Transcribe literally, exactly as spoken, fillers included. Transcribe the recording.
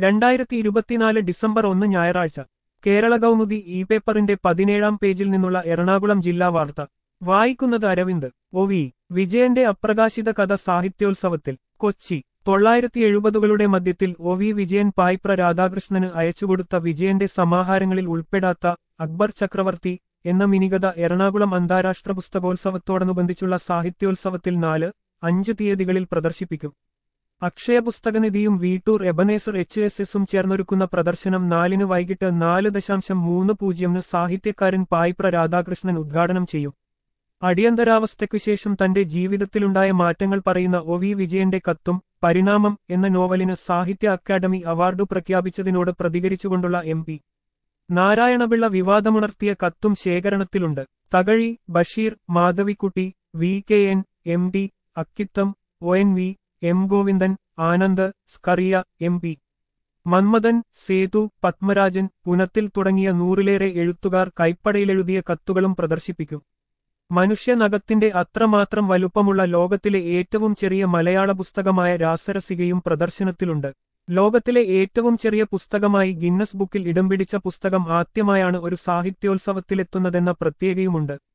രണ്ടായിരത്തി ഇരുപത്തിനാല് ഡിസംബർ ഒന്ന് ഞായറാഴ്ച കേരള കൗമുദി ഇ പേപ്പറിന്റെ പതിനേഴാം പേജിൽ നിന്നുള്ള എറണാകുളം ജില്ലാ വാർത്ത വായിക്കുന്നത് അരവിന്ദ്. ഒ വി വിജയന്റെ അപ്രകാശിത കഥ സാഹിത്യോത്സവത്തിൽ കൊച്ചി. തൊള്ളായിരത്തി എഴുപതുകളുടെ മധ്യത്തിൽ ഒ വി വിജയൻ പായിപ്ര രാധാകൃഷ്ണന് അയച്ചുകൊടുത്ത വിജയന്റെ സമാഹാരങ്ങളിൽ ഉൾപ്പെടാത്ത അക്ബർ ചക്രവർത്തി എന്ന മിനികഥ എറണാകുളം അന്താരാഷ്ട്ര പുസ്തകോത്സവത്തോടനുബന്ധിച്ചുള്ള സാഹിത്യോത്സവത്തിൽ നാല് അഞ്ച് തീയതികളിൽ പ്രദർശിപ്പിക്കും. അക്ഷയ പുസ്തകനിധിയും വീട്ടൂർ എബനേസർ എച്ച് എസ് എസും ചേർന്നൊരുക്കുന്ന പ്രദർശനം നാലിന് വൈകിട്ട് നാല് ദശാംശം മൂന്ന് പൂജ്യമിന് സാഹിത്യകാരൻ പായിപ്ര രാധാകൃഷ്ണൻ ഉദ്ഘാടനം ചെയ്യും. അടിയന്തരാവസ്ഥയ്ക്കുശേഷം തന്റെ ജീവിതത്തിലുണ്ടായ മാറ്റങ്ങൾ പറയുന്ന ഒ വി വിജയന്റെ കത്തും പരിണാമം എന്ന നോവലിന് സാഹിത്യ അക്കാദമി അവാർഡു പ്രഖ്യാപിച്ചതിനോട് പ്രതികരിച്ചുകൊണ്ടുള്ള എം പി നാരായണപിള്ള വിവാദമുണർത്തിയ കത്തും ശേഖരണത്തിലുണ്ട്. Thakazhi, Basheer, Madhavikutty, V K N, M D Akkitham, O N V, M Govindan, Anand, Zacharia, M P Manmathan, Sethu, Padmarajan, Punathil തുടങ്ങിയ നൂറിലേറെ എഴുത്തുകാർ കൈപ്പടയിലെഴുതിയ കത്തുകളും പ്രദർശിപ്പിക്കും. മനുഷ്യനഖത്തിന്റെ അത്രമാത്രം വലുപ്പമുള്ള ലോകത്തിലെ ഏറ്റവും ചെറിയ മലയാള പുസ്തകമായ രാസരസികയും പ്രദർശനത്തിലുണ്ട്. ലോകത്തിലെ ഏറ്റവും ചെറിയ പുസ്തകമായി ഗിന്നസ് ബുക്കിൽ ഇടം പിടിച്ച പുസ്തകം ആദ്യമായാണ് ഒരു സാഹിത്യോത്സവത്തിലെത്തുന്നതെന്ന പ്രത്യേകതയുമുണ്ട്.